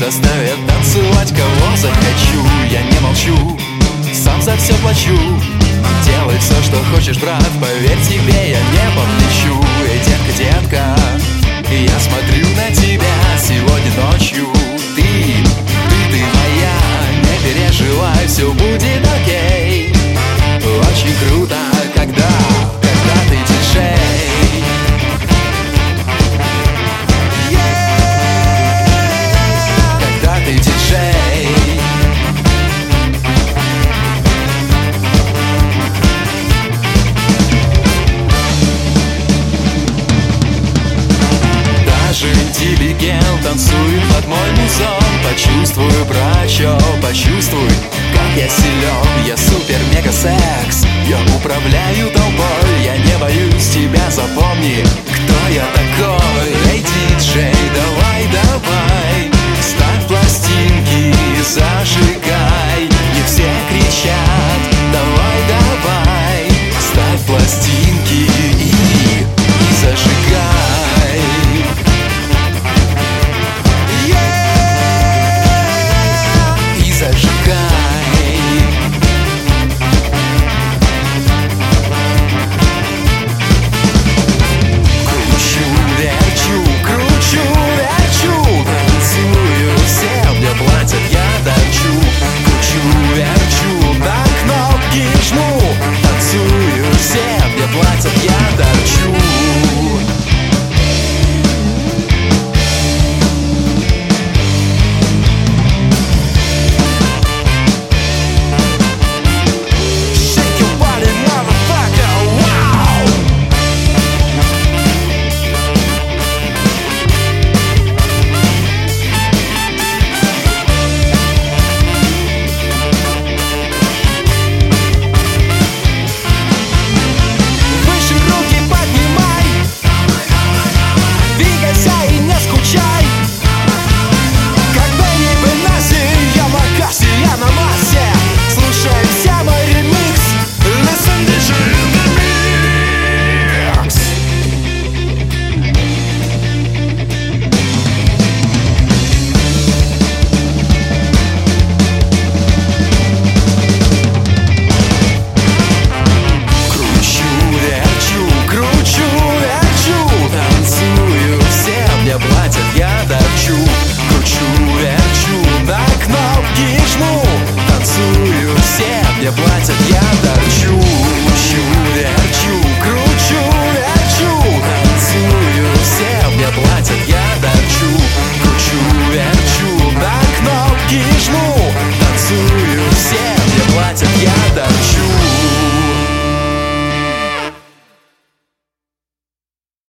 заставят танцевать, кого захочу. Я не молчу, сам за все плачу. Делай все, что хочешь, брат, поверь, тебе я не помнищу. Эй, детка, детка, я смотрю на тебя сегодня ночью. Ты моя, не переживай, все будет окей. Очень круто, когда ты диджей. Когда ты диджей. Даже интеллигент танцует под мой музон. Почувствуй, брачо, почувствуй, как я силен. Я супер-мега-секс, я управляю толпой. Я не боюсь тебя, запомни, кто я такой. Эй, диджей, давай, давай, ставь пластинки, зажигай. Не все кричат, давай, давай, ставь пластинки и зажигай. И зажигай. Кручу, верчу, кручу, верчу, танцую, все мне платят, я торчу. Кручу, верчу, на кнопки жму, танцую, все мне платят, я торчу. Мне платят, я торчу.